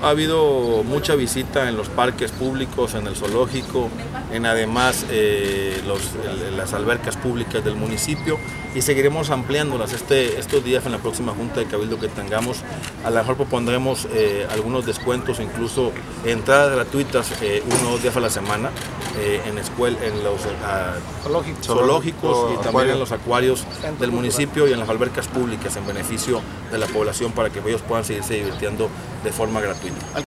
ha habido mucha visita en los parques públicos, en el zoológico, en además las albercas públicas del municipio, y seguiremos ampliándolas estos días en la próxima Junta de Cabildo que tengamos. A lo mejor propondremos algunos descuentos, incluso entradas gratuitas 1 o 2 días a la semana en los zoológicos y también en los acuarios del municipio y en las albercas públicas en beneficio de la población para que ellos puedan seguirse divirtiendo de forma gratuita.